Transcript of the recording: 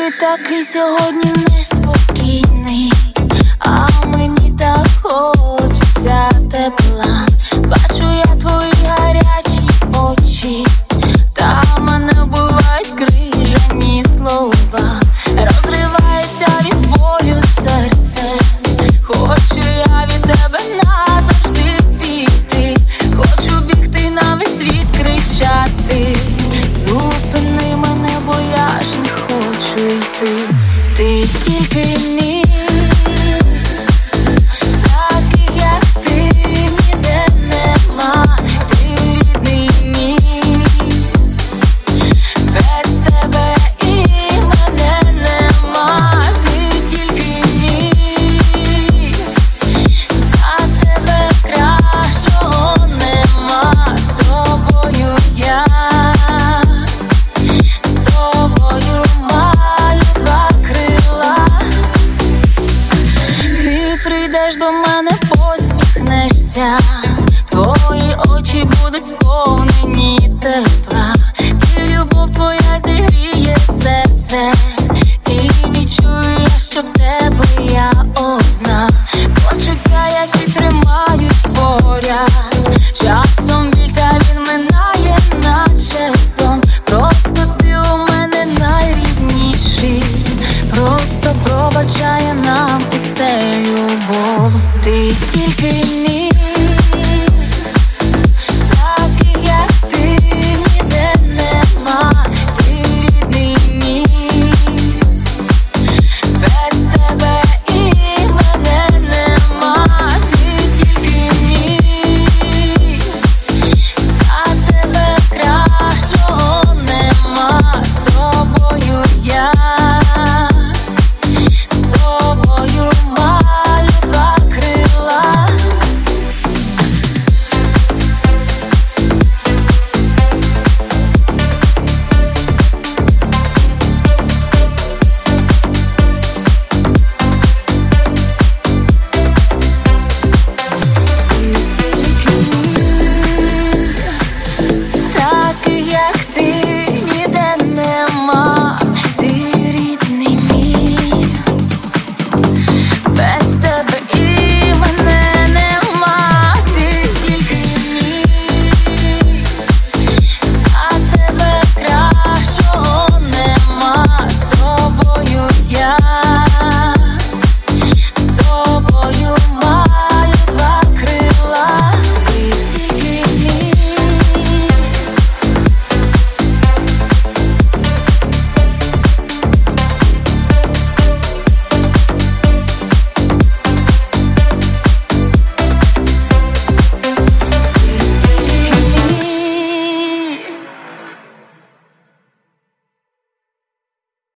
Ти такий сьогодні неспокійний, а мені так хочеться тепла. Бачу я твої гарячі очі, та мене вбивають крижані слова. Розривається від болю серце, хочу я від тебе назавжди піти. Хочу бігти на весь світ, кричати: зупини мене, бо я ж не хочу йти. Ти тільки